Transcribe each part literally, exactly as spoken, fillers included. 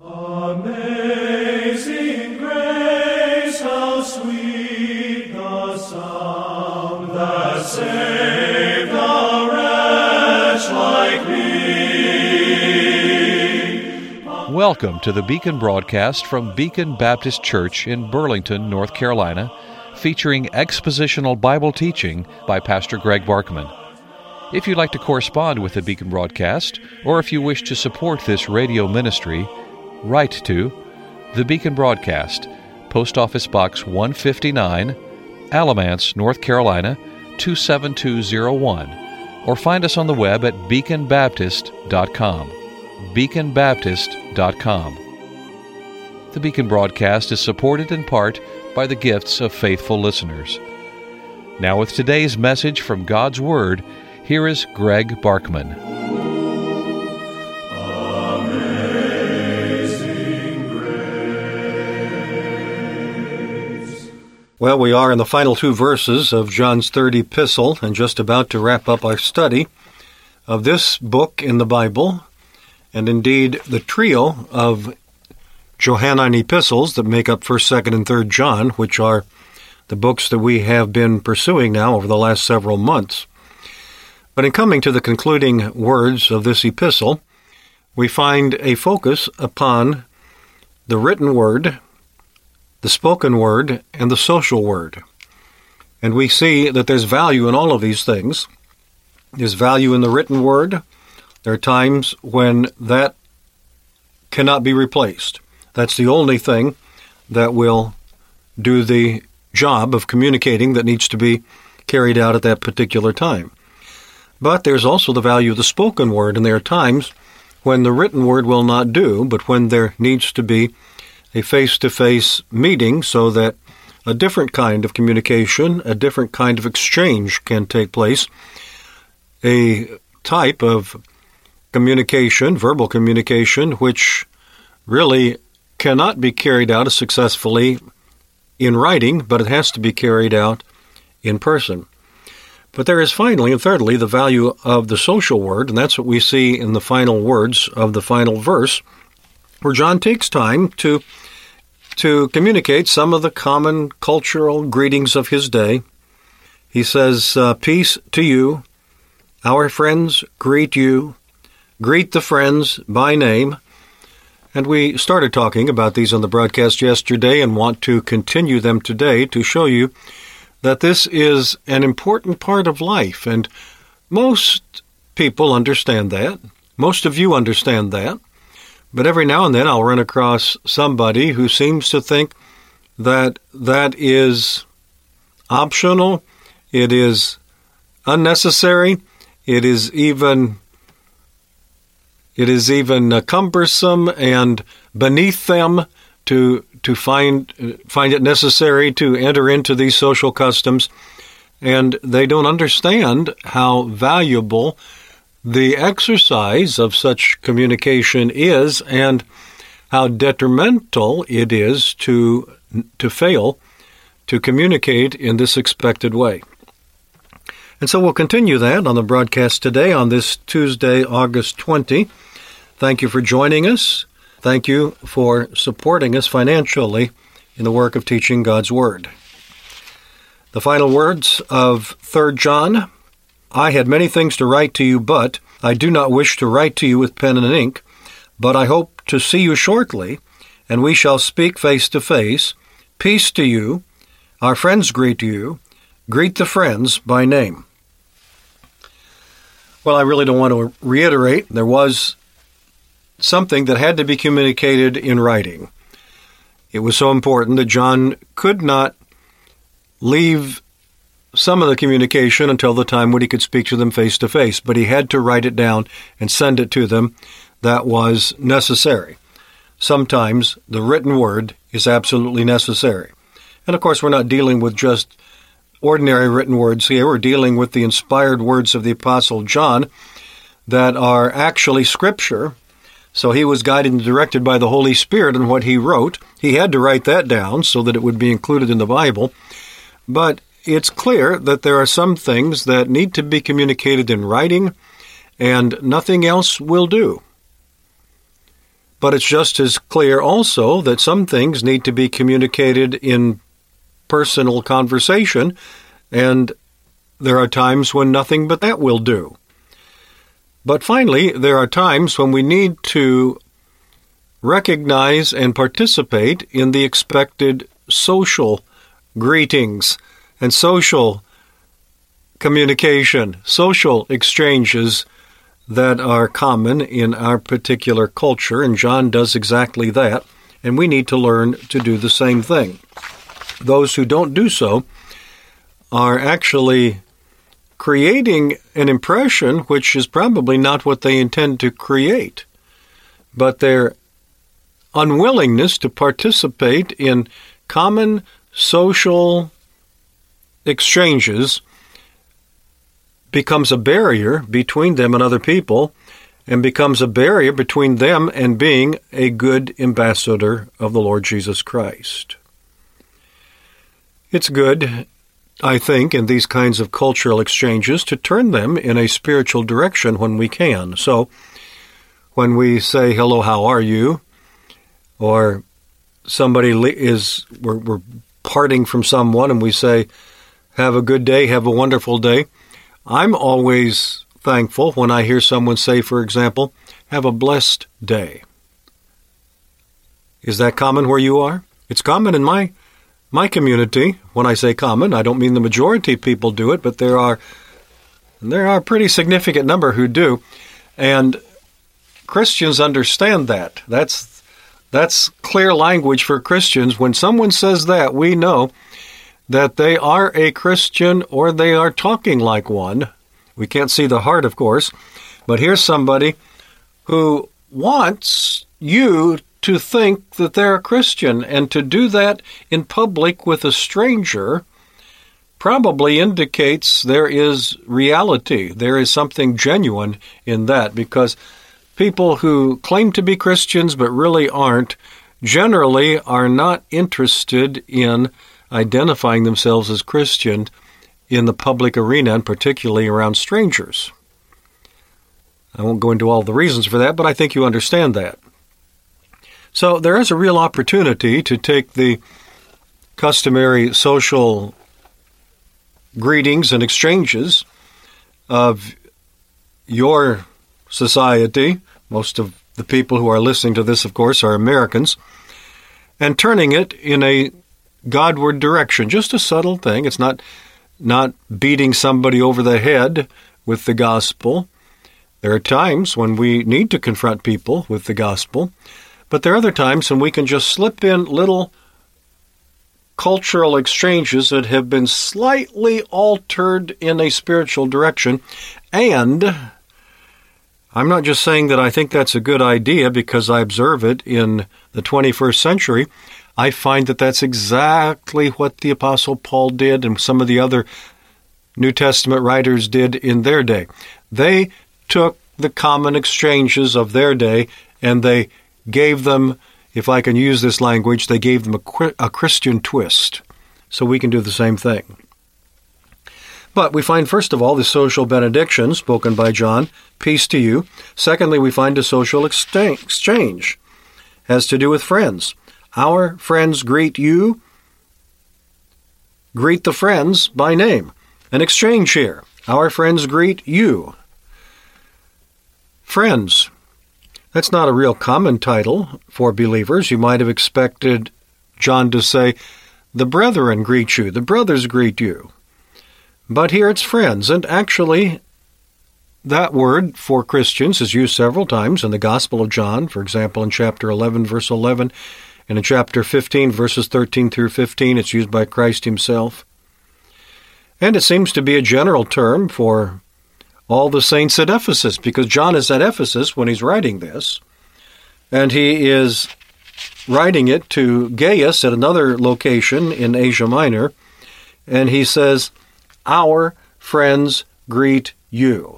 Amazing grace, how sweet the sound that saved a wretch like me. Welcome to the Beacon broadcast from Beacon Baptist Church in Burlington, North Carolina, featuring expositional Bible teaching by Pastor Greg Barkman. If you'd like to correspond with the Beacon broadcast, or if you wish to support this radio ministry, write to The Beacon Broadcast, Post Office Box one fifty-nine, Alamance, North Carolina, two seven two zero one, or find us on the web at beacon baptist dot com. beacon baptist dot com. The Beacon Broadcast is supported in part by the gifts of faithful listeners. Now with today's message from God's Word, here is Greg Barkman. Well, we are in the final two verses of John's third epistle and just about to wrap up our study of this book in the Bible, and indeed the trio of Johannine epistles that make up first, second, and third John, which are the books that we have been pursuing now over the last several months. But in coming to the concluding words of this epistle, we find a focus upon the written word, the spoken word, and the social word. And we see that there's value in all of these things. There's value in the written word. There are times when that cannot be replaced. That's the only thing that will do the job of communicating that needs to be carried out at that particular time. But there's also the value of the spoken word, and there are times when the written word will not do, but when there needs to be a face-to-face meeting so that a different kind of communication, a different kind of exchange can take place. A type of communication, verbal communication, which really cannot be carried out successfully in writing, but it has to be carried out in person. But there is finally and thirdly the value of the social word, and that's what we see in the final words of the final verse, where John takes time to to communicate some of the common cultural greetings of his day. He says, uh, peace to you, our friends greet you, greet the friends by name. And we started talking about these on the broadcast yesterday and want to continue them today to show you that this is an important part of life. And most people understand that. Most of you understand that. But every now and then I'll run across somebody who seems to think that that is optional, it is unnecessary, it is even it is even uh, cumbersome and beneath them to to find find it necessary to enter into these social customs, and they don't understand how valuable the exercise of such communication is and how detrimental it is to to fail to communicate in this expected way. And so we'll continue that on the broadcast today on this Tuesday, August twentieth. Thank you for joining us. Thank you for supporting us financially in the work of teaching God's Word. The final words of third John. I had many things to write to you, but I do not wish to write to you with pen and ink, but I hope to see you shortly, and we shall speak face to face. Peace to you. Our friends greet you. Greet the friends by name. Well, I really don't want to reiterate. There was something that had to be communicated in writing. It was so important that John could not leave some of the communication until the time when he could speak to them face to face, but he had to write it down and send it to them. That was necessary. Sometimes the written word is absolutely necessary. And of course, we're not dealing with just ordinary written words here. We're dealing with the inspired words of the Apostle John that are actually Scripture. So he was guided and directed by the Holy Spirit in what he wrote. He had to write that down so that it would be included in the Bible. But it's clear that there are some things that need to be communicated in writing, and nothing else will do. But it's just as clear also that some things need to be communicated in personal conversation, and there are times when nothing but that will do. But finally, there are times when we need to recognize and participate in the expected social greetings and social communication, social exchanges that are common in our particular culture, and John does exactly that, and we need to learn to do the same thing. Those who don't do so are actually creating an impression which is probably not what they intend to create, but their unwillingness to participate in common social exchanges becomes a barrier between them and other people, and becomes a barrier between them and being a good ambassador of the Lord Jesus Christ. It's good, I think, in these kinds of cultural exchanges to turn them in a spiritual direction when we can. So, when we say, hello, how are you? Or somebody is, we're, we're parting from someone and we say, have a good day, have a wonderful day. I'm always thankful when I hear someone say, for example, have a blessed day. Is that common where you are? It's common in my my community. When I say common, I don't mean the majority of people do it, but there are there are a pretty significant number who do. And Christians understand that. That's that's clear language for Christians. When someone says that, we know that they are a Christian or they are talking like one. We can't see the heart, of course, but here's somebody who wants you to think that they're a Christian, and to do that in public with a stranger probably indicates there is reality. There is something genuine in that, because people who claim to be Christians but really aren't generally are not interested in identifying themselves as Christian in the public arena, and particularly around strangers. I won't go into all the reasons for that, but I think you understand that. So there is a real opportunity to take the customary social greetings and exchanges of your society. Most of the people who are listening to this, of course, are Americans, and turning it in a Godward direction. Just a subtle thing. It's not not beating somebody over the head with the gospel. There are times when we need to confront people with the gospel, but there are other times when we can just slip in little cultural exchanges that have been slightly altered in a spiritual direction. And I'm not just saying that I think that's a good idea because I observe it in the twenty-first century. I find that that's exactly what the Apostle Paul did and some of the other New Testament writers did in their day. They took the common exchanges of their day and they gave them, if I can use this language, they gave them a, a Christian twist. So we can do the same thing. But we find, first of all, the social benediction spoken by John, peace to you. Secondly, we find a social exchange, has to do with friends. Our friends greet you. Greet the friends by name. An exchange here. Our friends greet you. Friends. That's not a real common title for believers. You might have expected John to say, the brethren greet you. The brothers greet you. But here it's friends. And actually, that word for Christians is used several times in the Gospel of John. For example, in chapter eleven, verse eleven, and in chapter fifteen, verses thirteen through fifteen, it's used by Christ himself. And it seems to be a general term for all the saints at Ephesus, because John is at Ephesus when he's writing this, and he is writing it to Gaius at another location in Asia Minor, and he says, our friends greet you.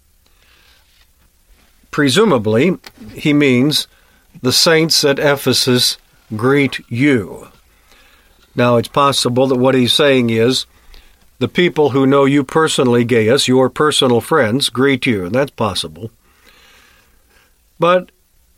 Presumably, he means the saints at Ephesus greet you. Now, it's possible that what he's saying is, the people who know you personally, Gaius, your personal friends, greet you, and that's possible. But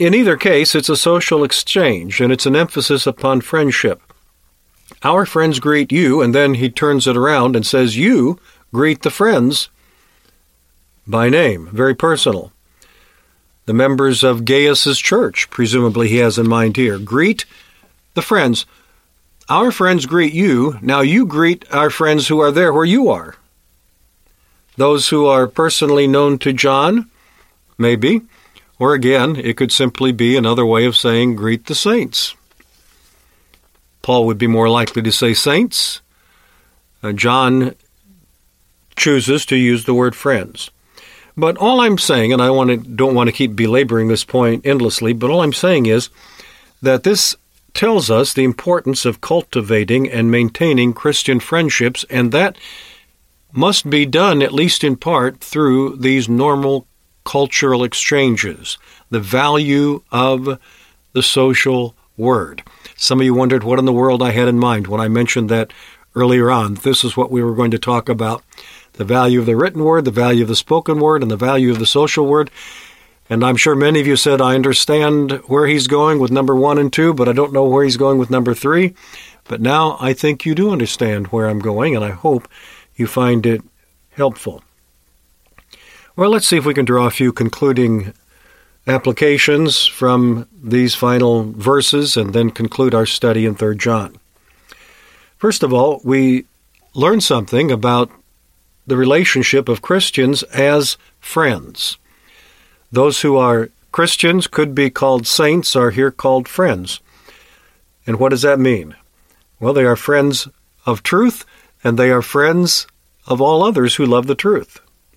In either case, it's a social exchange, and it's an emphasis upon friendship. Our friends greet you, and then he turns it around and says, you greet the friends by name, very personal. The members of Gaius's church, presumably he has in mind here, greet the friends. Our friends greet you, now you greet our friends who are there where you are. Those who are personally known to John, maybe, or again, it could simply be another way of saying greet the saints. Paul would be more likely to say saints. Uh, John chooses to use the word friends. But all I'm saying, and I want to, don't want to keep belaboring this point endlessly, but all I'm saying is that this tells us the importance of cultivating and maintaining Christian friendships, and that must be done, at least in part, through these normal cultural exchanges, the value of the social word. Some of you wondered what in the world I had in mind when I mentioned that earlier on. This is what we were going to talk about. The value of the written word, the value of the spoken word, and the value of the social word. And I'm sure many of you said, I understand where he's going with number one and two, but I don't know where he's going with number three. But now I think you do understand where I'm going, and I hope you find it helpful. Well, let's see if we can draw a few concluding applications from these final verses and then conclude our study in Third John. First of all, we learn something about the relationship of Christians as friends. Those who are Christians, could be called saints, are here called friends. And what does that mean? Well, they are friends of truth, and they are friends of all others who love the truth.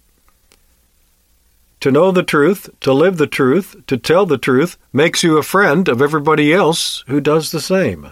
To know the truth, to live the truth, to tell the truth, makes you a friend of everybody else who does the same.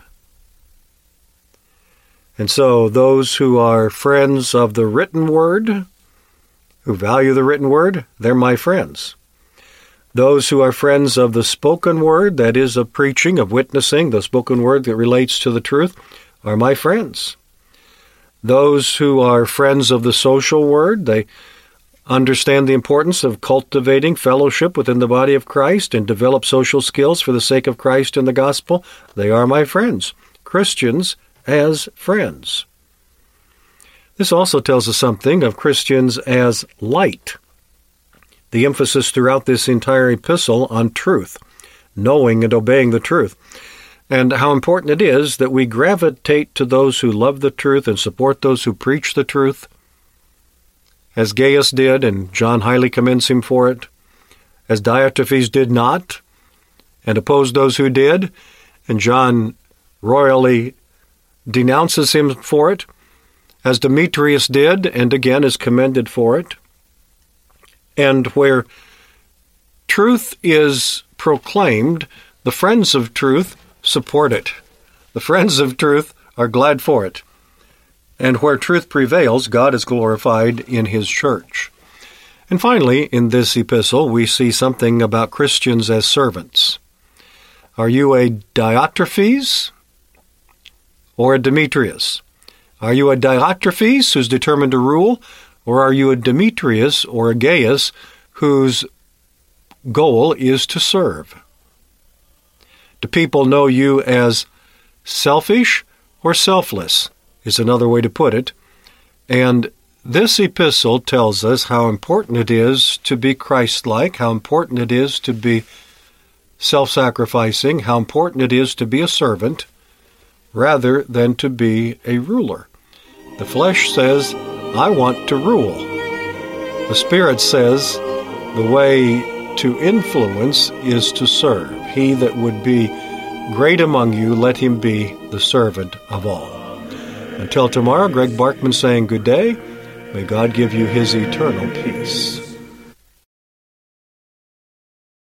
And so those who are friends of the written word, who value the written word, they're my friends. Those who are friends of the spoken word, that is, of preaching, of witnessing, the spoken word that relates to the truth, are my friends. Those who are friends of the social word, they understand the importance of cultivating fellowship within the body of Christ and develop social skills for the sake of Christ and the gospel, they are my friends. Christians as friends. This also tells us something of Christians as light. The emphasis throughout this entire epistle on truth, knowing and obeying the truth, and how important it is that we gravitate to those who love the truth and support those who preach the truth, as Gaius did, and John highly commends him for it, as Diotrephes did not, and opposed those who did, and John royally denounces him for it, as Demetrius did, and again is commended for it. And where truth is proclaimed, the friends of truth support it. The friends of truth are glad for it. And where truth prevails, God is glorified in his church. And finally, in this epistle, we see something about Christians as servants. Are you a Diotrephes or a Demetrius? Are you a Diotrephes who's determined to rule, or are you a Demetrius or a Gaius whose goal is to serve? Do people know you as selfish or selfless, is another way to put it. And this epistle tells us how important it is to be Christ-like, how important it is to be self-sacrificing, how important it is to be a servant rather than to be a ruler. The flesh says, I want to rule. The Spirit says the way to influence is to serve. He that would be great among you, let him be the servant of all. Until tomorrow, Greg Barkman saying good day. May God give you his eternal peace.